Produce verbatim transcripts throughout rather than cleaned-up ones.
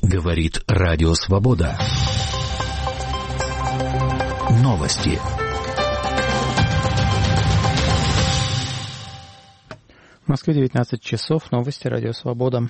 Говорит Радио Свобода. Новости. В Москве девятнадцать часов. Новости Радио Свобода.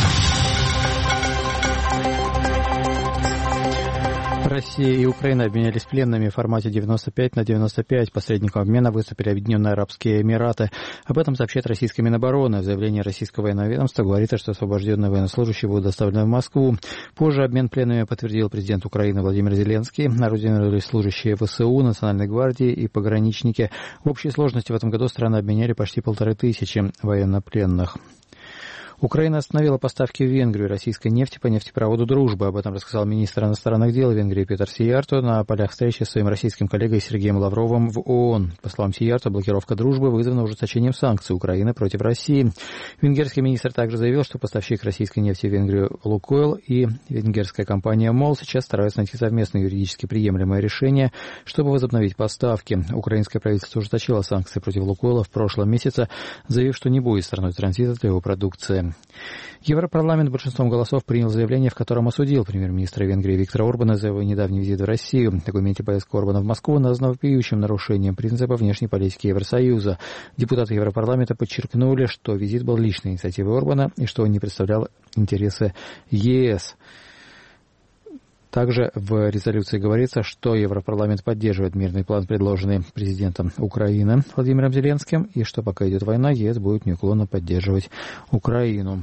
Россия и Украина обменялись пленными в формате девяносто пять на девяносто пять. Посредником обмена выступили Объединенные Арабские Эмираты. Об этом сообщает российское Минобороны. В заявлении российского военного ведомства говорится, что освобожденные военнослужащие будут доставлены в Москву. Позже обмен пленными подтвердил президент Украины Владимир Зеленский. Орудировали служащие ВСУ, Национальной гвардии и пограничники. В общей сложности в этом году страны обменяли почти полторы тысячи военнопленных. Украина остановила поставки в Венгрию российской нефти по нефтепроводу «Дружба». Об этом рассказал министр иностранных дел Венгрии Петер Сиярто на полях встречи с своим российским коллегой Сергеем Лавровым в ООН. По словам Сиярто, блокировка «Дружбы» вызвана ужесточением санкций Украины против России. Венгерский министр также заявил, что поставщик российской нефти в Венгрию «Лукойл» и венгерская компания «Мол» сейчас стараются найти совместное юридически приемлемое решение, чтобы возобновить поставки. Украинское правительство ужесточило санкции против «Лукойла» в прошлом месяце, заявив, что не будет страной транзита для его продукции. Европарламент большинством голосов принял заявление, в котором осудил премьер-министра Венгрии Виктора Орбана за его недавний визит в Россию. В документе поездка Орбана в Москву названа вопиющим нарушением принципа внешней политики Евросоюза. Депутаты Европарламента подчеркнули, что визит был личной инициативой Орбана и что он не представлял интересы ЕС. Также в резолюции говорится, что Европарламент поддерживает мирный план, предложенный президентом Украины Владимиром Зеленским, и что пока идет война, ЕС будет неуклонно поддерживать Украину.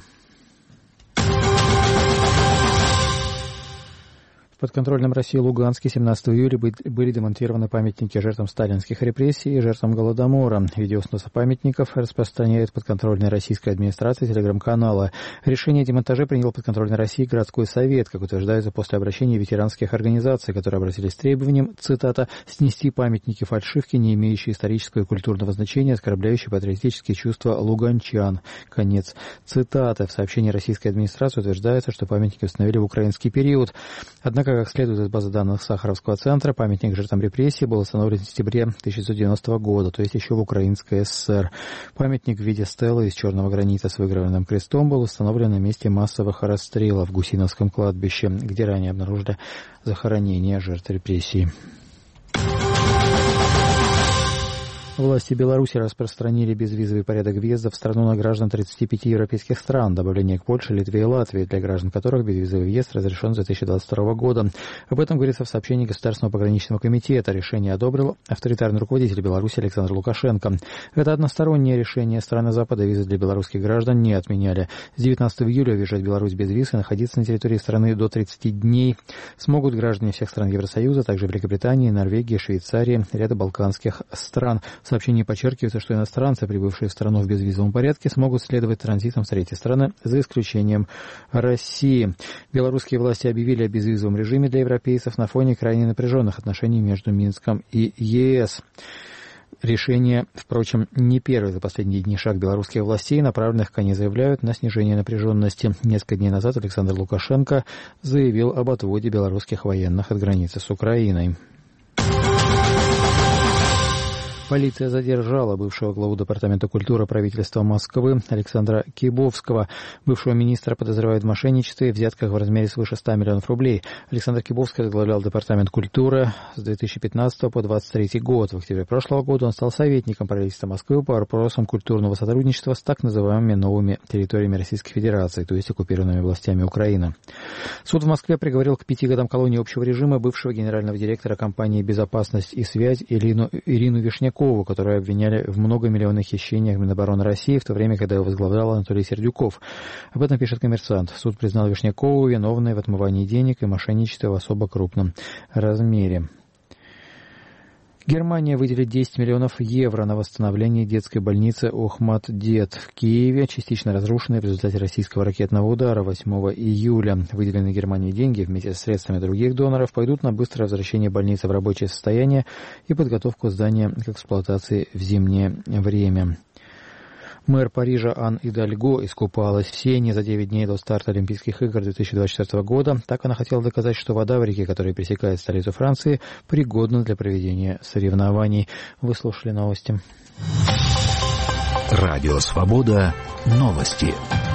В подконтрольном России Луганске семнадцатого июля были демонтированы памятники жертвам сталинских репрессий и жертвам Голодомора. Видео сноса памятников распространяет подконтрольная российская администрация телеграм-канала. Решение о демонтаже принял подконтрольной России городской совет, как утверждается после обращения ветеранских организаций, которые обратились с требованием, цитата, «снести памятники фальшивки, не имеющие исторического и культурного значения, оскорбляющие патриотические чувства луганчан». Конец цитаты. В сообщении российской администрации утверждается, что памятники установили в украинский период. Однако, как следует из базы данных Сахаровского центра, памятник жертвам репрессий был установлен в сентябре тысяча девятьсот девяностого года, то есть еще в Украинской ССР. Памятник в виде стелы из черного гранита с выгравированным крестом был установлен на месте массовых расстрелов в Гусиновском кладбище, где ранее обнаружили захоронение жертв репрессий. Власти Беларуси распространили безвизовый порядок въезда в страну на граждан тридцати пяти европейских стран, добавление к Польше, Литве и Латвии, для граждан которых безвизовый въезд разрешен с две тысячи двадцать второго года. Об этом говорится в сообщении Государственного пограничного комитета. Решение одобрил авторитарный руководитель Беларуси Александр Лукашенко. Это одностороннее решение. Страны Запада визы для белорусских граждан не отменяли. С девятнадцатого июля въезжать в Беларусь без виз и находиться на территории страны до тридцати дней смогут граждане всех стран Евросоюза, также Великобритании, Норвегии, Швейцарии, ряда балканских стран. В сообщении подчеркивается, что иностранцы, прибывшие в страну в безвизовом порядке, смогут следовать транзитом в третьи страны, за исключением России. Белорусские власти объявили о безвизовом режиме для европейцев на фоне крайне напряженных отношений между Минском и ЕС. Решение, впрочем, не первый за последние дни шаг белорусских властей, направленных, как они заявляют, на снижение напряженности. Несколько дней назад Александр Лукашенко заявил об отводе белорусских военных от границы с Украиной. Полиция задержала бывшего главу Департамента культуры правительства Москвы Александра Кибовского. Бывшего министра подозревают в мошенничестве и взятках в размере свыше ста миллионов рублей. Александр Кибовский возглавлял Департамент культуры с две тысячи пятнадцатого по двадцать третий год. В октябре прошлого года он стал советником правительства Москвы по вопросам культурного сотрудничества с так называемыми новыми территориями Российской Федерации, то есть оккупированными властями Украины. Суд в Москве приговорил к пяти годам колонии общего режима бывшего генерального директора компании «Безопасность и связь» Ирину, Ирину Вишнякову, которую обвиняли в многомиллионных хищениях Минобороны России, в то время, когда его возглавлял Анатолий Сердюков. Об этом пишет «Коммерсант». Суд признал Вишнякову виновной в отмывании денег и мошенничестве в особо крупном размере. Германия выделит десять миллионов евро на восстановление детской больницы Охмат-Дет в Киеве, частично разрушенной в результате российского ракетного удара восьмого июля. Выделенные Германии деньги вместе с средствами других доноров пойдут на быстрое возвращение больницы в рабочее состояние и подготовку здания к эксплуатации в зимнее время. Мэр Парижа Ан Идальго искупалась в Сене за девять дней до старта Олимпийских игр две тысячи двадцать четвёртого года. Так она хотела доказать, что вода в реке, которая пересекает столицу Франции, пригодна для проведения соревнований. Вы слушали новости. Радио Свобода. Новости.